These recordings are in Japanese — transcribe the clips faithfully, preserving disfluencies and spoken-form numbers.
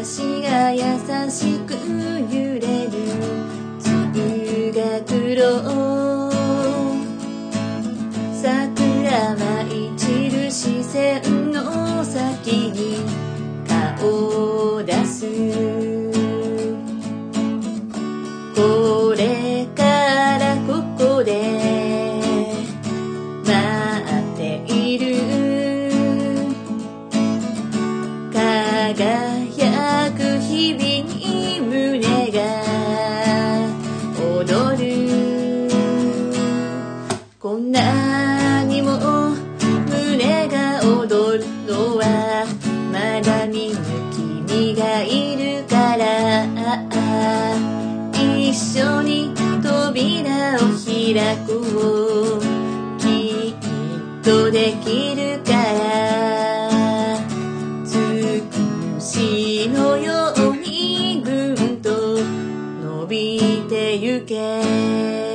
足が優しく揺れる粒が黒桜舞い散る視線の先に顔を出すこれからここで待っている輝く日々に胸が踊るこんなにも胸が踊るのはまだ見ぬ君がいるから一緒に扉を開こうきっとできるからつくしのようにぐんと伸びてゆけ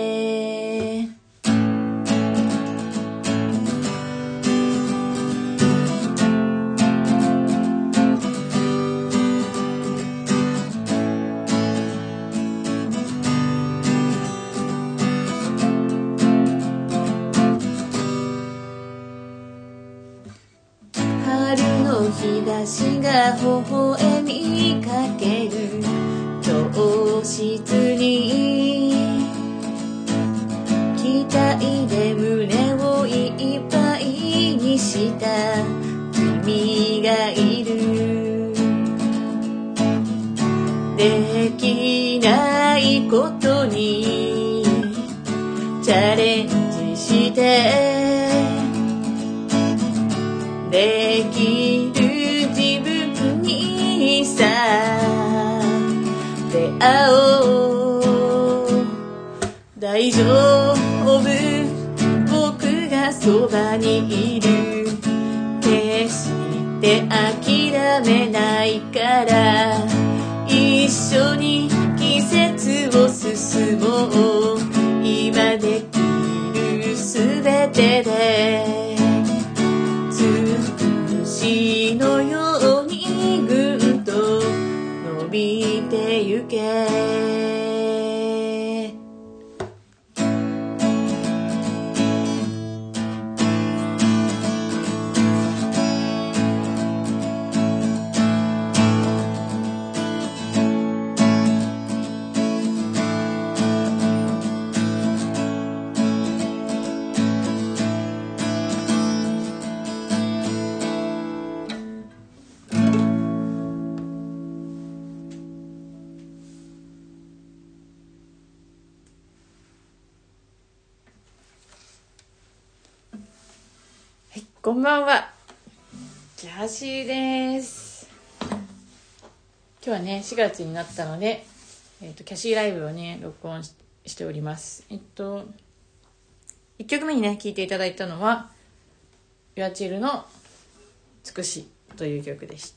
春の日差しが微笑みかける教室に期待で胸をいっぱいにした君がいるできないことにチャレンジしてできる自分にさ出会おう大丈夫僕がそばにいる決して諦めないから一緒に季節を進もう今できるすべてで星のようにぐんと伸びてゆけこんばんは、キャシーです。今日はねしがつになったので、えー、とキャシーライブをね録音 し, しております。えっといっきょくめにね聴いていただいたのはユアチルのつくしという曲でした。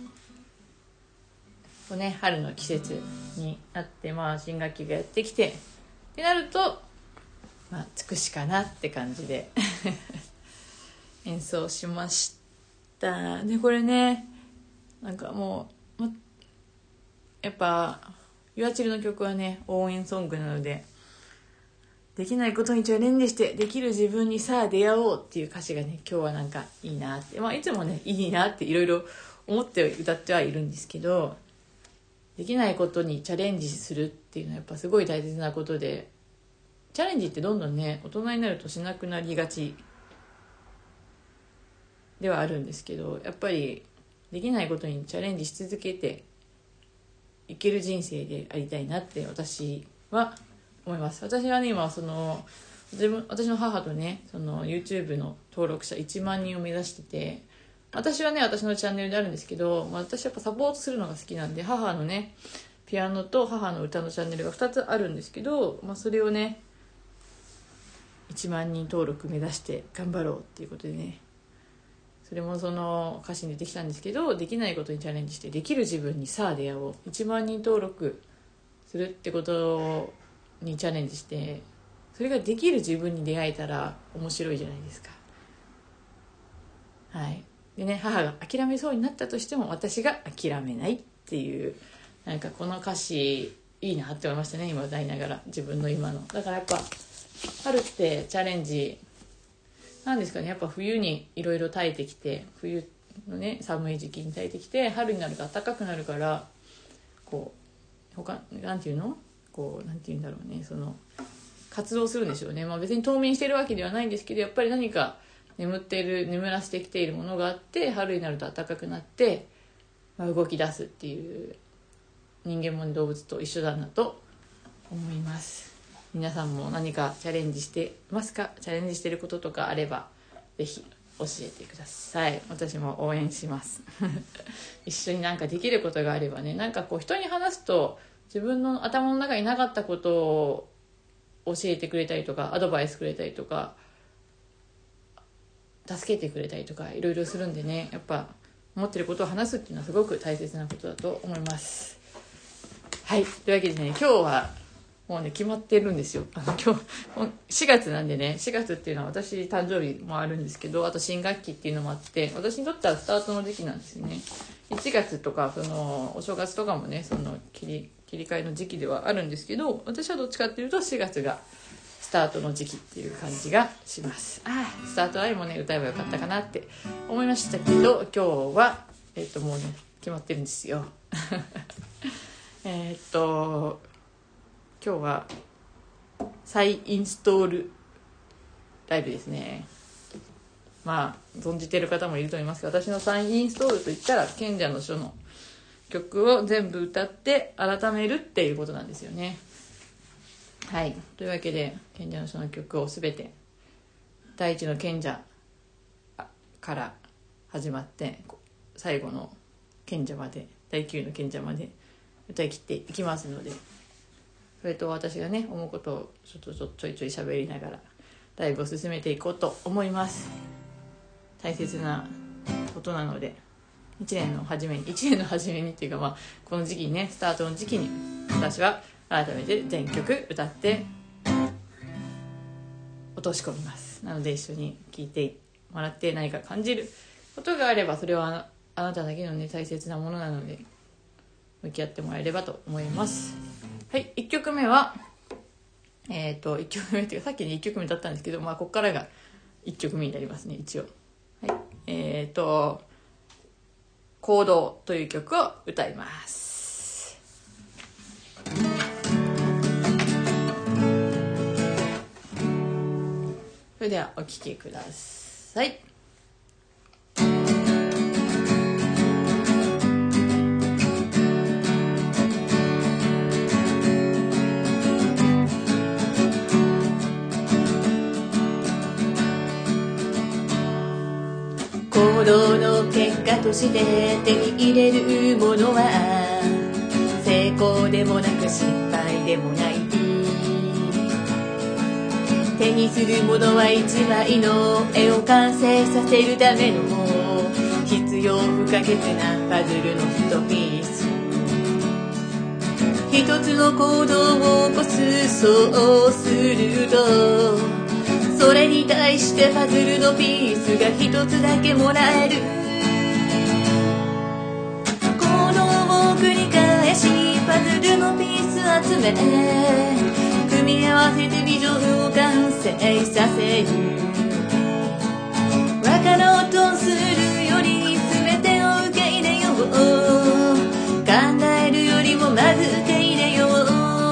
こうね春の季節になって、まあ新学期がやってきてってなると、まあつくしかなって感じで演奏しました。でこれねなんかもうやっぱユアチルの曲はね応援ソングなのでできないことにチャレンジしてできる自分にさあ出会おうっていう歌詞がね今日はなんかいいなって、まあいつもねいいなっていろいろ思って歌ってはいるんですけど、できないことにチャレンジするっていうのはやっぱすごい大切なことで、チャレンジってどんどんね大人になるとしなくなりがちではあるんですけど、やっぱりできないことにチャレンジし続けていける人生でありたいなって私は思います。私はね今その自分私の母とねその YouTube の登録者いちまんにんを目指してて、私はね私のチャンネルであるんですけど、まあ、私やっぱサポートするのが好きなんで母のねピアノと母の歌のチャンネルがふたつあるんですけど、まあ、それをねいちまんにん登録目指して頑張ろうっていうことでね、それもその歌詞に出てきたんですけど、できないことにチャレンジしてできる自分にさあ出会おう、いちまんにん登録するってことにチャレンジして、それができる自分に出会えたら面白いじゃないですか。はい。 でね、母が諦めそうになったとしても私が諦めないっていう、なんかこの歌詞いいなって思いましたね、今歌いながら。自分の今のだからやっぱ春ってチャレンジなんですかね。やっぱ冬にいろいろ耐えてきて、冬のね寒い時期に耐えてきて、春になると暖かくなるから、こう他なんていうのこうなんていうんだろうね、その活動するんでしょうね。まあ別に冬眠してるわけではないんですけど、やっぱり何か眠っている眠らせてきているものがあって、春になると暖かくなって、まあ、動き出すっていう、人間も動物と一緒だなと思います。皆さんも何かチャレンジしてますか？チャレンジしてることとかあればぜひ教えてください。私も応援します一緒になんかできることがあればね、なんかこう人に話すと自分の頭の中になかったことを教えてくれたりとか、アドバイスくれたりとか、助けてくれたりとかいろいろするんでね、やっぱ思ってることを話すっていうのはすごく大切なことだと思います。はい、というわけでね、今日はもうね決まってるんですよ。あの今日しがつなんでね、しがつっていうのは私誕生日もあるんですけど、あと新学期っていうのもあって、私にとってはスタートの時期なんですよね。いちがつとかそのお正月とかもね、その切り切り替えの時期ではあるんですけど、私はどっちかっていうとしがつがスタートの時期っていう感じがします。ああ、スタートアイもね歌えばよかったかなって思いましたけど、今日はえっともうね決まってるんですよえっと今日は再インストールライブですね。まあ存じてる方もいると思いますが、私の再インストールといったら賢者の書の曲を全部歌って改めるっていうことなんですよね。はい、というわけで賢者の書の曲をすべて第一の賢者から始まって最後の賢者まで、だいきゅうの賢者まで歌い切っていきますので、それと私がね思うことをちょっとちょちょいちょい喋りながらライブを進めていこうと思います。大切なことなので、いちねんの初めにいちねんの初めにっていうか、まあこの時期にね、スタートの時期に私は改めて全曲歌って落とし込みます。なので一緒に聴いてもらって何か感じることがあれば、それはあなただけのね大切なものなので向き合ってもらえればと思います。はい、いっきょくめはえっといっきょくめっていうか、さっきにいっきょくめだったんですけど、まあここからがいっきょくめになりますね一応。はい、えっと行動という曲を歌います。それではお聴きください。 行動の結果として手に入れるものは成功でもなく失敗でもない。手にするものは一枚の絵を完成させるための必要不可欠なパズルの一ピース。一つの行動を起こす、そうするとそれに対してパズルのピースが一つだけもらえる。行動を繰り返しパズルのピース集め、組み合わせてビジョンを完成させる。分かろうとするより全てを受け入れよう。考えるよりもまず受け入れよう。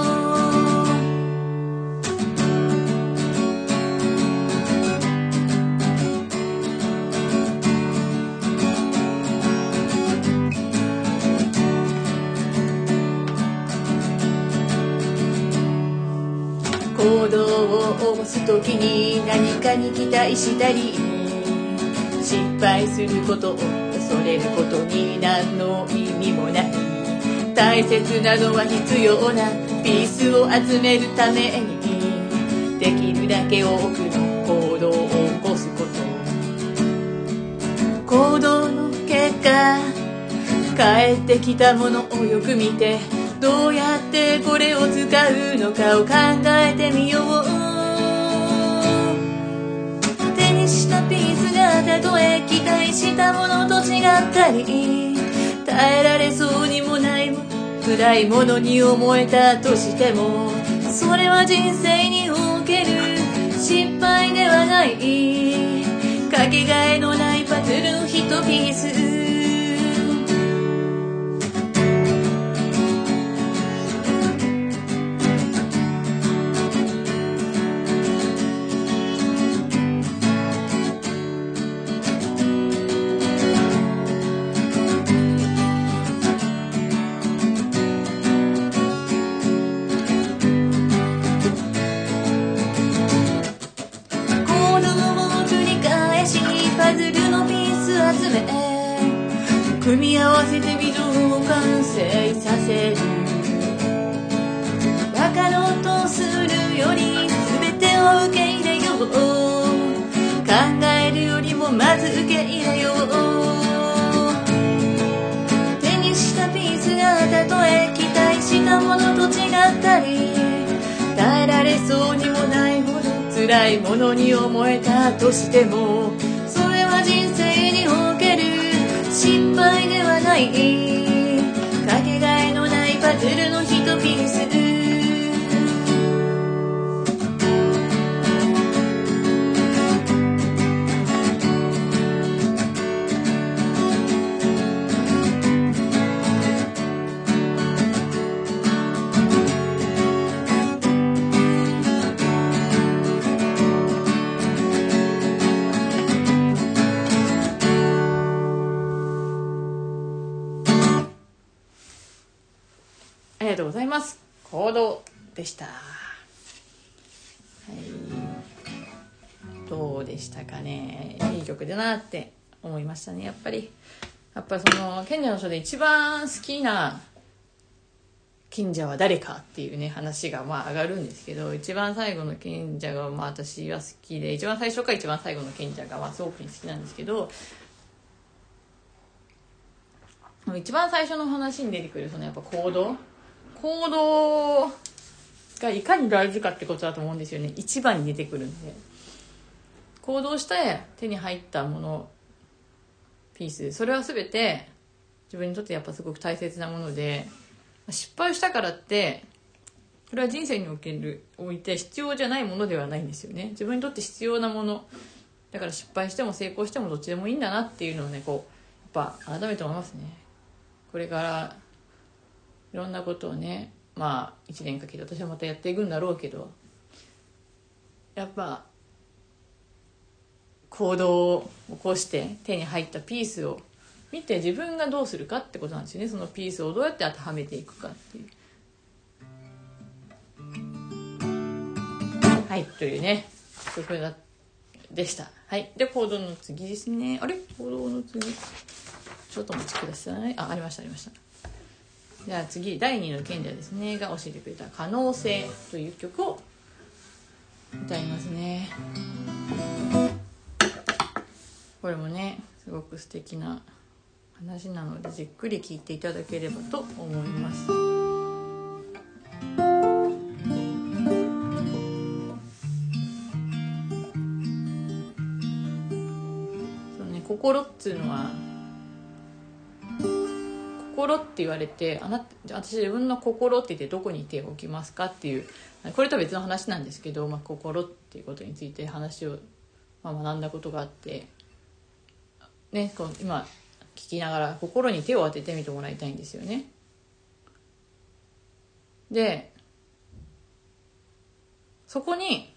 行動を起こすときに何かに期待したり、失敗することを恐れることに何の意味もない。大切なのは必要なピースを集めるためにできるだけ多くの行動を起こすこと。行動の結果返ってきたものをよく見て、どうやってこれを使うのかを考えてみよう。手にしたピースがたとえ期待したものと違ったり、耐えられそうにもない辛いものに思えたとしても、それは人生における失敗ではない、かけがえのないパズルの一ピース。組み合わせてビジョンを完成させる。分かろうとするより全てを受け入れよう、考えるよりもまず受け入れよう。手にしたピースがたとえ期待したものと違ったり、耐えられそうにもないほど辛いものに思えたとしても、それは人生における失敗ではない、かけがえのないパズルの一ピース。 ありがとうございます。行動でした。はい、どうでしたかね。いい曲だなって思いましたね。やっぱりやっぱりその賢者の書で一番好きな賢者は誰かっていうね話がまあ上がるんですけど、一番最後の賢者がまあ私は好きで、一番最初か一番最後の賢者がまあすごく好きなんですけど、一番最初の話に出てくるそのやっぱ行動行動がいかに大事かってことだと思うんですよね。一番に出てくるんで、行動して手に入ったものピース、それは全て自分にとってやっぱすごく大切なもので、失敗したからってそれは人生におけるおいて必要じゃないものではないんですよね。自分にとって必要なものだから、失敗しても成功してもどっちでもいいんだなっていうのをね、こうやっぱ改めて思いますね。これからいろんなことをね、まあいちねんかけて私はまたやっていくんだろうけど、やっぱ行動を起こして手に入ったピースを見て自分がどうするかってことなんですよね。そのピースをどうやって当てはめていくかっていう。はいというね曲でした。はい、で行動の次ですね。あれ行動の次ちょっとお待ちください。あ、ありましたありました。じゃあ次だいにの賢者ですねが教えてくれた可能性という曲を歌いますね。これもねすごく素敵な話なのでじっくり聴いていただければと思います。そうね、心っていうのは心って言われて、あなた私自分の心って言ってどこに手を置きますかっていう、これとは別の話なんですけど、まあ、心っていうことについて話を、まあ、学んだことがあって、ね、こう今聞きながら心に手を当ててみてもらいたいんですよね。でそこに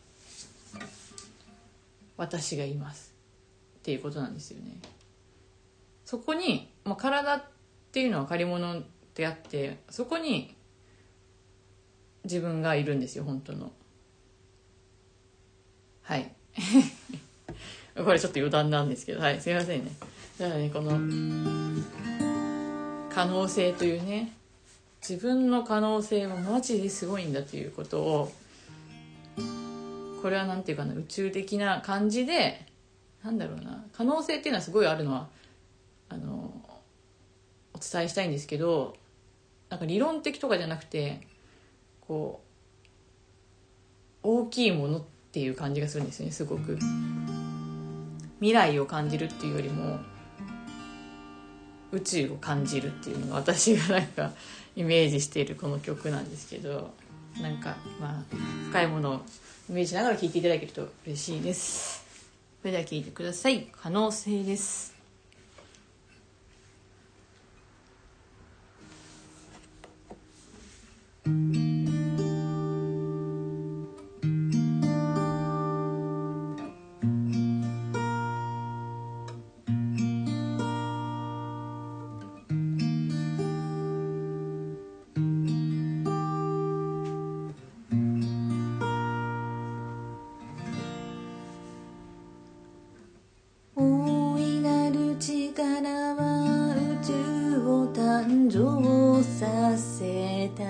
私がいますっていうことなんですよね。そこに、まあ、体っていうのは借り物であって、そこに自分がいるんですよ、本当の。はいこれちょっと余談なんですけど、はい、すいませんね。だからね、この可能性というね、自分の可能性はマジですごいんだということを、これはなんていうかな、宇宙的な感じで、なんだろうな、可能性っていうのはすごいあるのはあのお伝えしたいんですけど、なんか理論的とかじゃなくて、こう大きいものっていう感じがするんですよね、すごく。 未来を感じるっていうよりも宇宙を感じるっていうのが私がなんかイメージしているこの曲なんですけど、なんかまあ深いものをイメージしながら聴いていただけると嬉しいです。それでは聴いてください。可能性です。 させた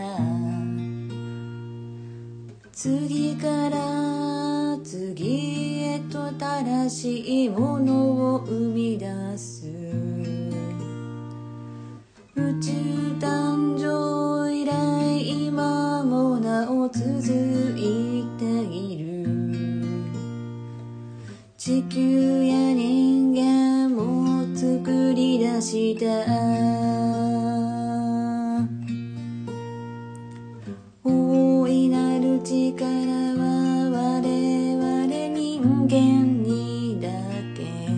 次から次へと新しいものを生み出す宇宙誕生以来今もなお続いている地球や人間も作り出した力は我々人間にだけ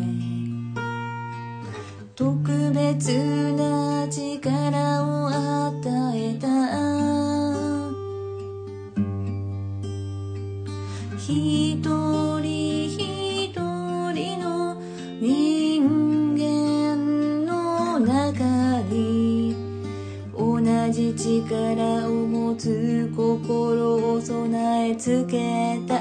特別な力を与えた一人一人の人間の中に同じ力を持つ心を備え付けた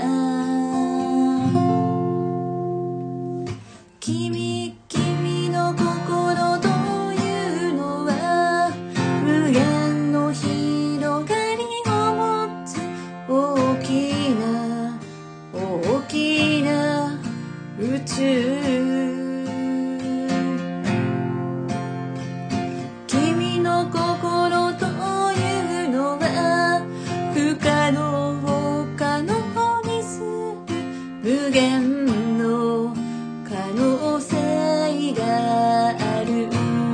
君君の心というのは無限の広がりを持つ大きな大きな宇宙君の心というのは不可能を可能にする無限の可能性がある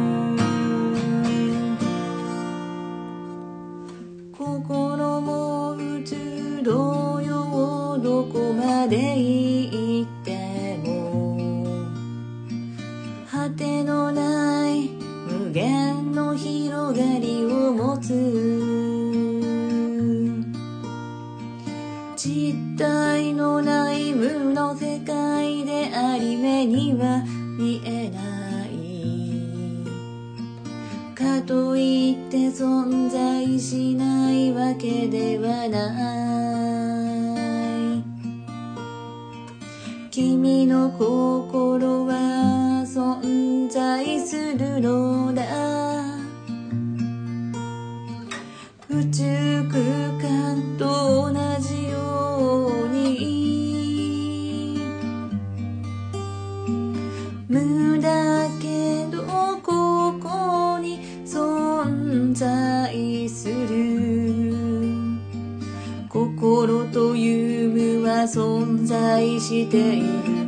心も宇宙同様どこまで行っても果てのない無限の広がりを持つ実体のない無の世界であり目には見えないかといって存在しないわけではない君の心は存在するのだ宇宙空間と同じように無だけどここに存在する心という無は存在している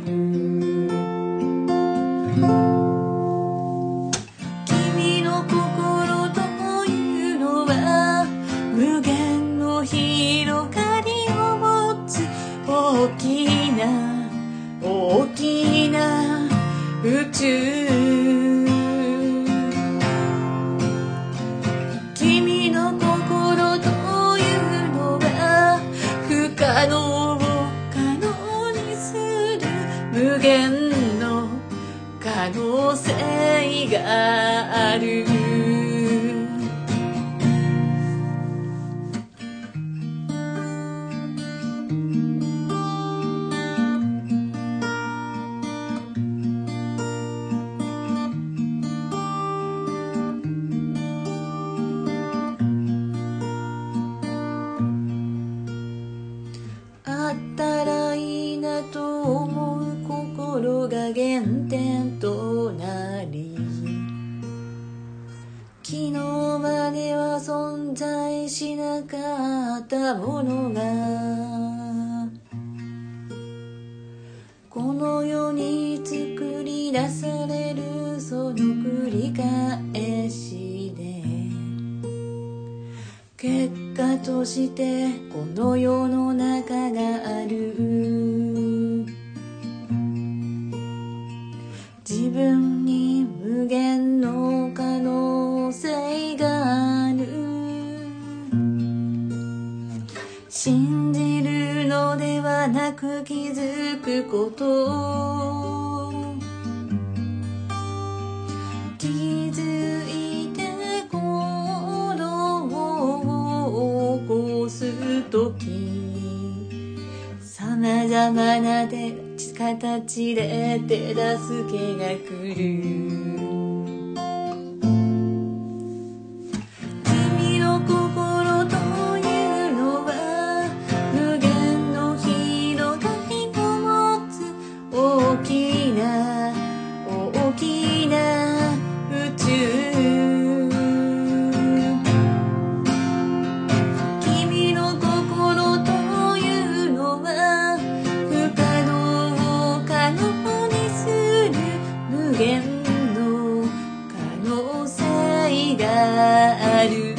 君の心というのは無限の広がりを持つ大きな大きな宇宙君の心というのは不可能を可能にする無限の可能性があるあったらいいなと思う心が原点となり昨日までは存在しなかったものがこの世に連してこの世の中がある。自分に無限の可能性がある。信じるのではなく気づくこと。気づいて行動を起こすとき、様々な形で手助けが来る。君の心というのは無限の広がりを持つ大きな大きな宇宙。君の心というのは不可能を可能にする無限の可能性がある。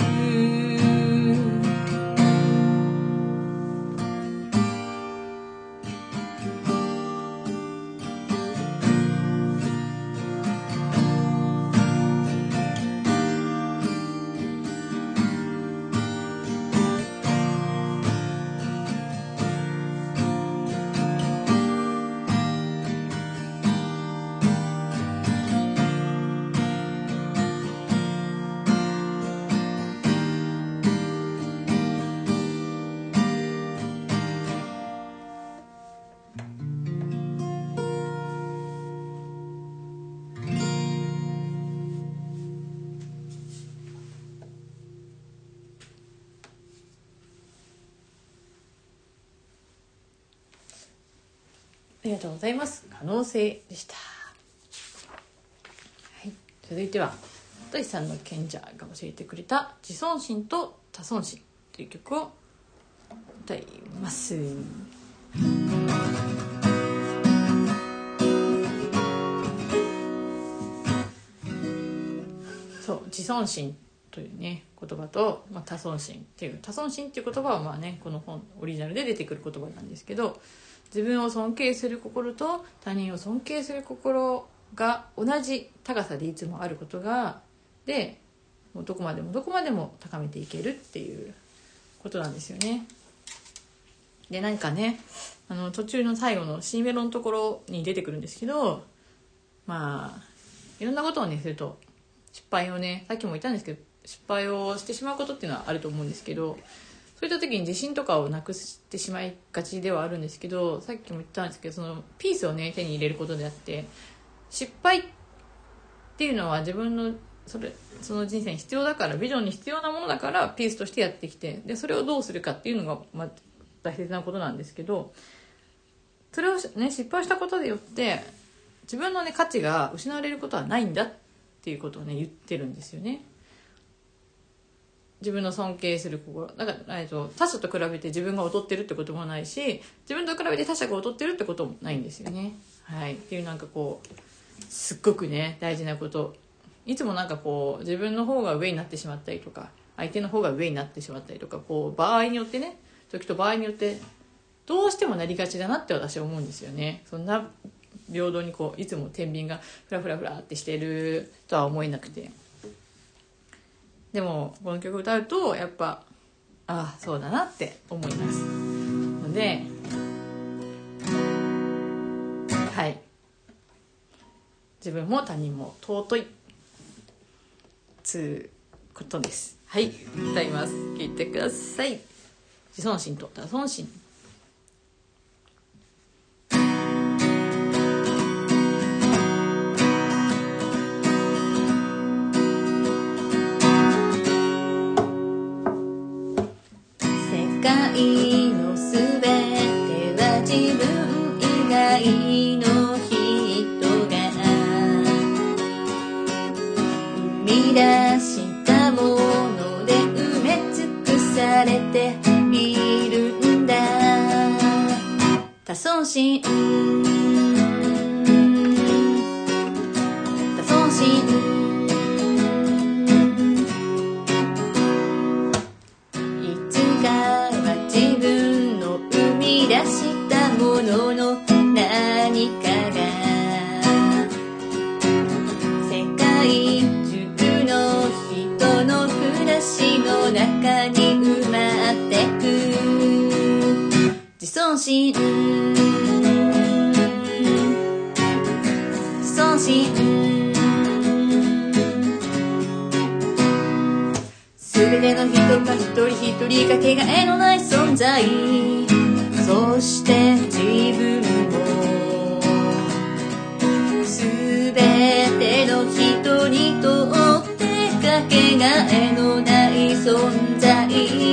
ありがとうございます。可能性でした。はい、続いてはとしさんの賢者が教えてくれた自尊心と他尊心という曲を歌います。そう自尊心というね言葉と、まあ、他尊心っていう他尊心っていう言葉はまあねこの本オリジナルで出てくる言葉なんですけど、自分を尊敬する心と他人を尊敬する心が同じ高さでいつもあることがでもうどこまでもどこまでも高めていけるっていうことなんですよね。で何かねあの途中の最後の C メロのところに出てくるんですけど、まあいろんなことをねすると失敗をねさっきも言ったんですけど失敗をしてしまうことっていうのはあると思うんですけど、そういった時に自信とかをなくしてしまいがちではあるんですけど、さっきも言ったんですけどそのピースをね手に入れることであって、失敗っていうのは自分のそれその人生に必要だからビジョンに必要なものだからピースとしてやってきて、でそれをどうするかっていうのが、まあ、大切なことなんですけど、それを、ね、失敗したことでよって自分の、ね、価値が失われることはないんだっていうことをね言ってるんですよね。自分の尊敬する心だから、えっと、他者と比べて自分が劣ってるってこともないし、自分と比べて他者が劣ってるってこともないんですよね。はい、っていうなんかこうすっごくね大事なこと、いつもなんかこう自分の方が上になってしまったりとか相手の方が上になってしまったりとか、こう場合によってね時と場合によってどうしてもなりがちだなって私は思うんですよね。そんな平等にこういつも天秤がフラフラフラってしてるとは思えなくて、でもこの曲歌うとやっぱああそうだなって思いますので、はい自分も他人も尊いつうことです。はい、歌います。聴いてください。自尊心と他尊心。 世界のすべては自分以外の人が生み出したもので埋め尽くされているんだ。他尊心他尊心いつかやしたものの何かが世界中の人の暮らしの中に埋まってく自尊心自尊心すべての人が一人一人かけがえのない存在そして自分もすべての人にとってかけがえのない存在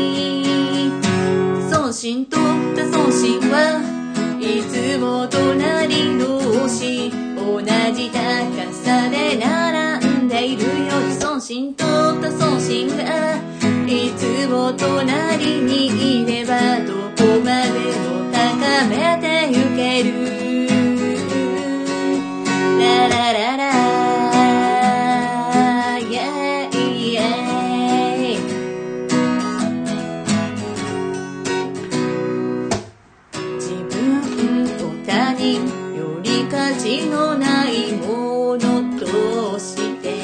自尊心と他尊心はいつも隣同士同じ高さで並んでいるよ自尊心と他尊心がいつも隣にいればどこまでも高めてゆけるラララライェイイェイ自分と他人より価値のないものとして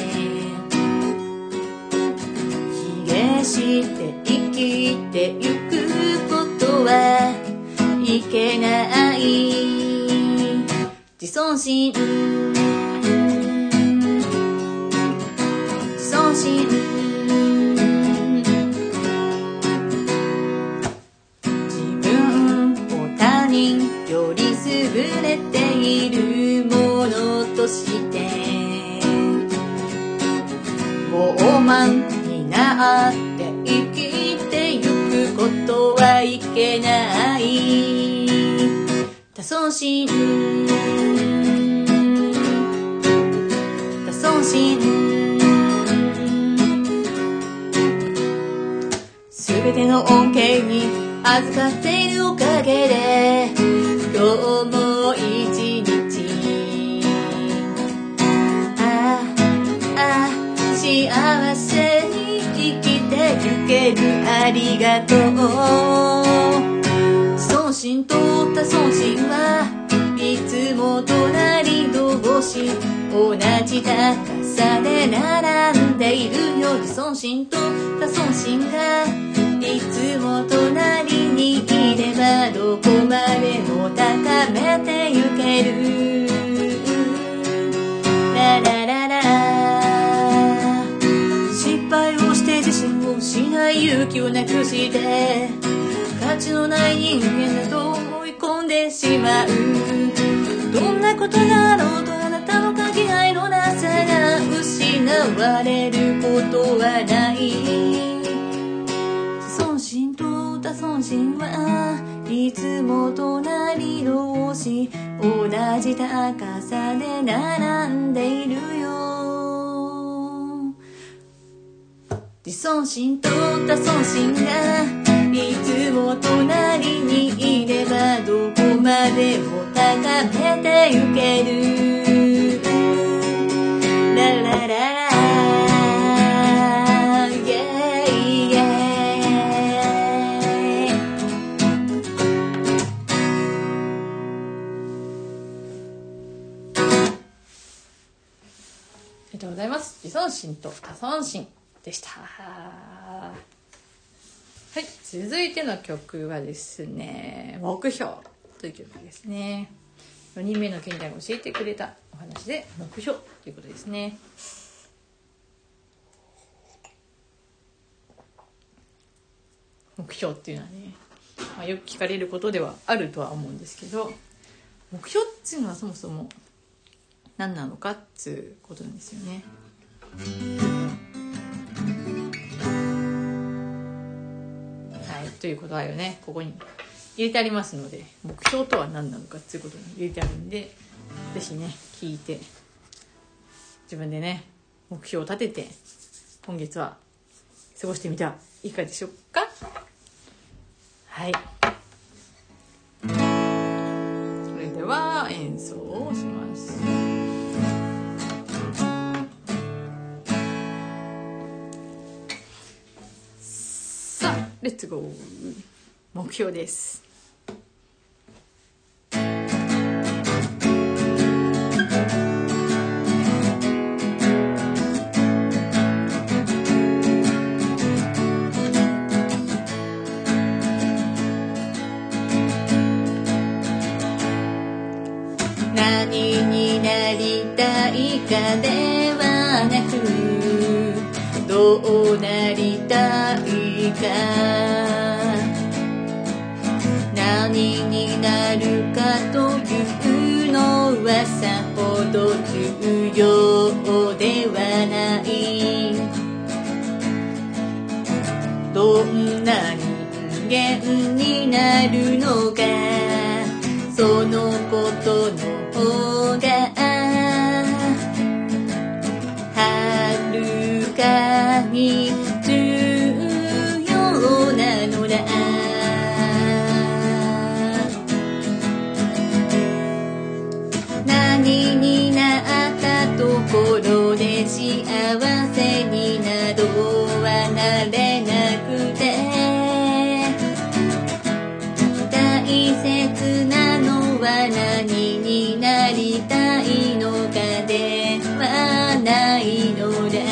して生きてゆくことはいけない自尊心自尊心自分を他人より優れているものとして傲慢になって生きてゆくことはいけない他尊心他尊心すべての恩恵に預かっているおかげで今日も一日ああああ幸せに生きてゆけるありがとう自尊心と他尊心はいつも隣同士同じ高さで並んでいるよ自尊心と他尊心がいつも隣にいればどこまでも高めてゆけるララララ失敗をして自信を失い勇気をなくして価値のない人間だと思い込んでしまうどんなことがあろうとあなたのかけがえのなさが失われることはない自尊心と他尊心はいつも隣同士同じ高さで並んでいるよ自尊心と他尊心がいつも隣にいればどこまでも高めてゆけるラララライェイイェイありがとうございます。自尊心と他尊心でした。はい、続いての曲はですね、目標という曲ですね。よにんめの賢者が教えてくれたお話で目標ということですね。目標っていうのはね、まあ、よく聞かれることではあるとは思うんですけど、目標っていうのはそもそも何なのかっていうことなんですよね。はい、という答えをねここに入れてありますので、目標とは何なのかっていうことに入れてあるんで、ぜひね聞いて自分でね目標を立てて今月は過ごしてみてはいかがでしょうか。はい、それでは演奏をします。さあレッツゴー。目標です。 何になりたいかではなくどうなりたいか何になるかというのはさほど重要ではないどんな人間になるのかそのことの方がはるかに重要なのだ何になったところで幸せになどはなれなくて大切なのは何になりたいのかではないのだ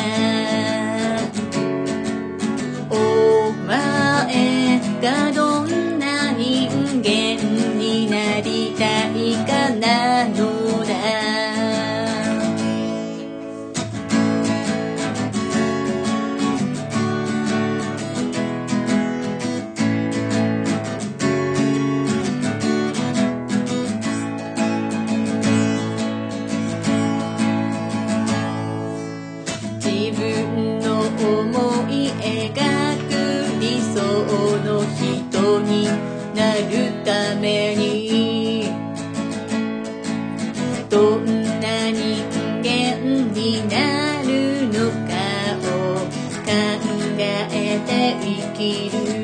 お前がどんな人間になりたいかなのだ自分の思い描く理想の人になるためにどんな人間になるのかを考えて生きる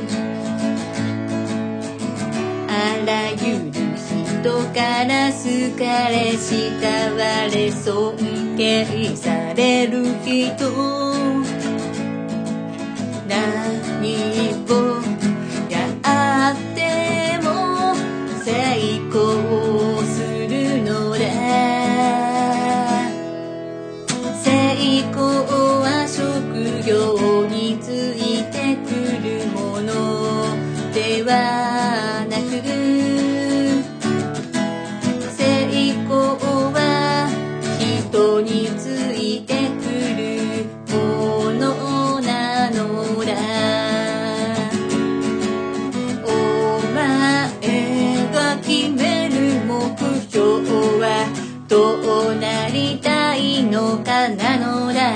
あらゆる人から好かれ慕われ尊敬される人何をやっても成功するのだ成功は職業についてくるものではなく成功は人についてくるものなのだお前が決める目標はどうなりたいのかなのだ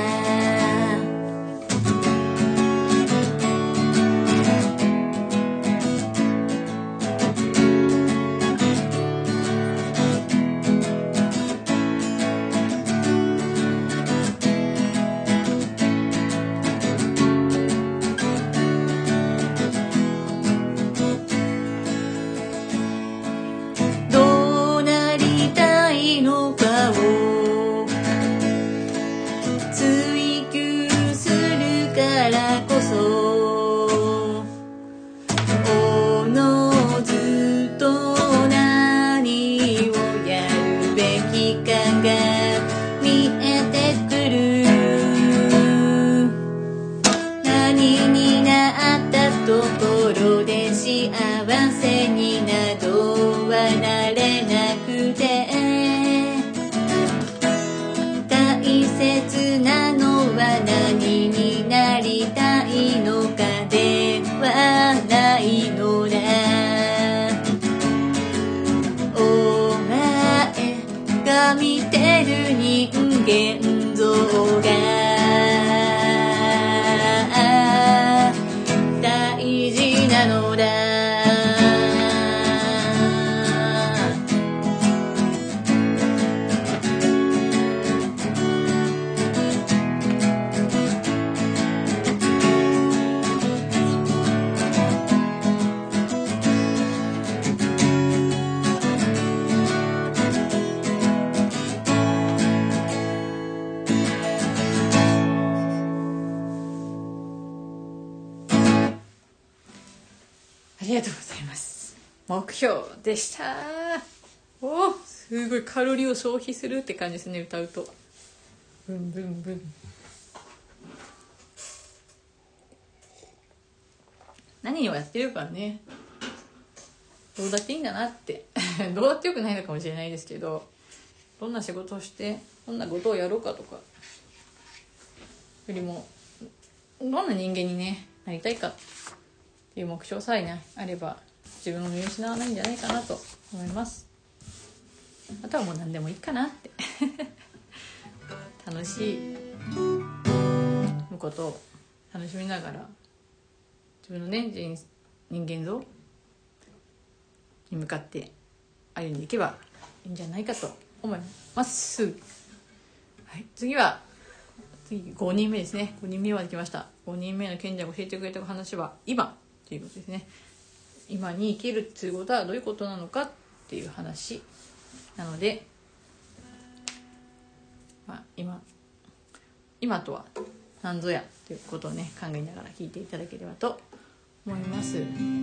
どうなりたいのかを追求するからこそおのずと何をやるべきかが見えてくる何になったところで幸せになどはなれなくて大切なのは何になりたいのかではないのだお前が見てる人間像が大事なのだありがとうございます。目標でした。おー、すごいカロリーを消費するって感じですね、歌うと。ブンブンブン。何をやってるかね、どうだっていいんだなってどうだってよくないのかもしれないですけど、 どんな仕事をしてどんなことをやろうかとかよりも、どんな人間にねなりたいかっていう目標さえねあれば自分を見失わないんじゃないかなと思います。あとはもう何でもいいかなって楽しいことを楽しみながら自分のね人, 人間像に向かって歩んでいけばいいんじゃないかと思います。はい、次は次ごにんめですね。ごにんめまで来ました。ごにんめの賢者が教えてくれた話は今ということですね。今に生きるということはどういうことなのかっていう話なので、まあ、今今とは何ぞやということをね考えながら聞いていただければと思います。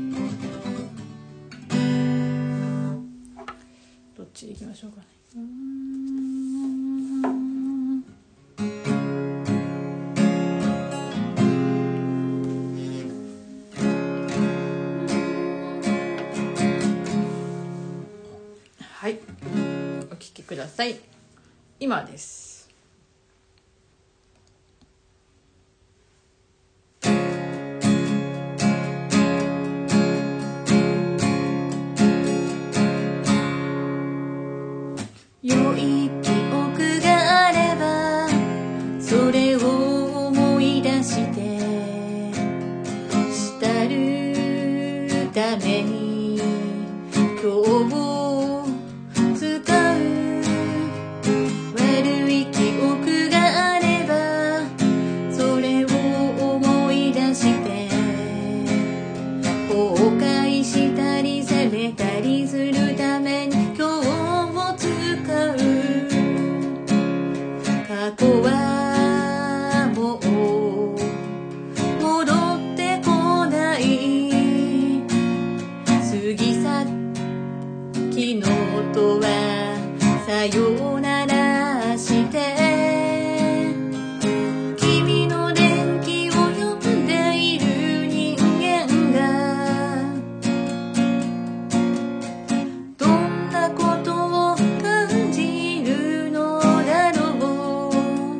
どっちでいきましょうかね。うーんはい、お聞きください。今です。 良い記憶があればそれを思い出して慕るために今日を使う。悪い記憶があればそれを思い出して後悔したり責めたりするために今日を使う。過去はもう戻ってこない。過ぎ去昨日とはさよならして君の伝記を読んでいる人間がどんなことを感じるのだろう。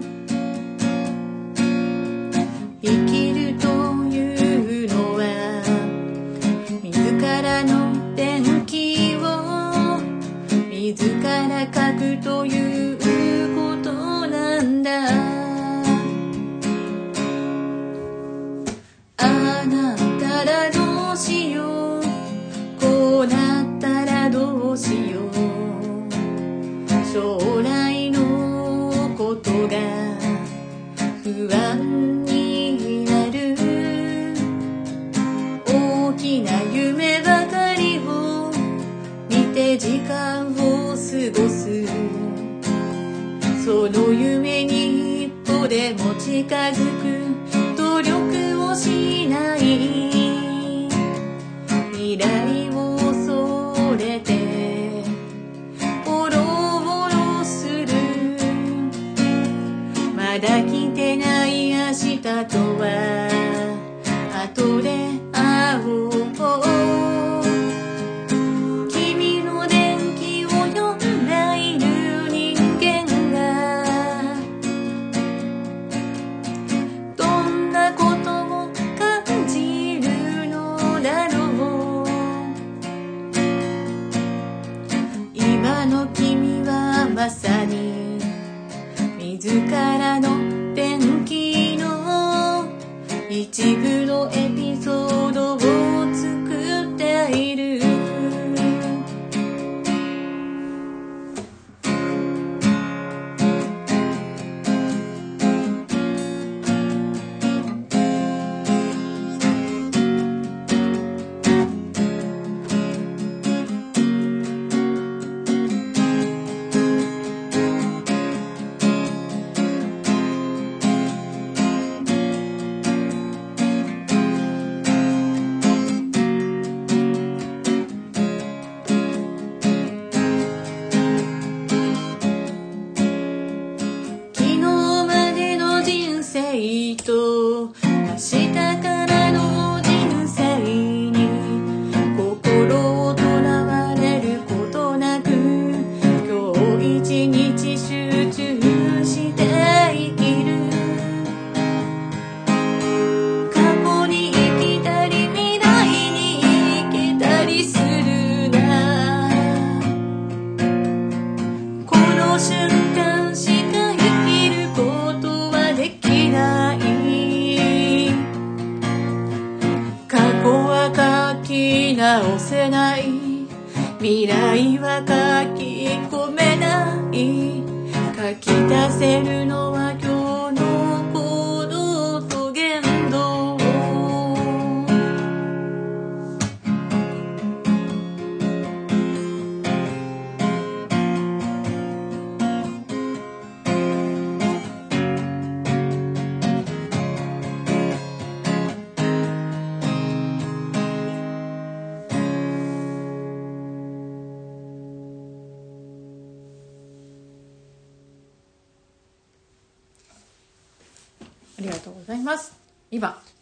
生きるというのは自らの伝記を自ら書くということなんだ。あなたらどうしよう、こうなったらどうしよう、将来のことが不安になる。大きな夢ばかりを見て時間を過ごす。その夢に一歩でも近づく努力をしない。未来を恐れておろおろする。まだ来てない明日とは後で会おう。君の伝記を読んでいる人間がどんなことを感じるのだろう。今の君はまさに自らの伝記の一部のエピソードを作っている。 直せない、未来は書き込めない、書き足せるのは今日の行動と言動。 ありがとうございます。にばん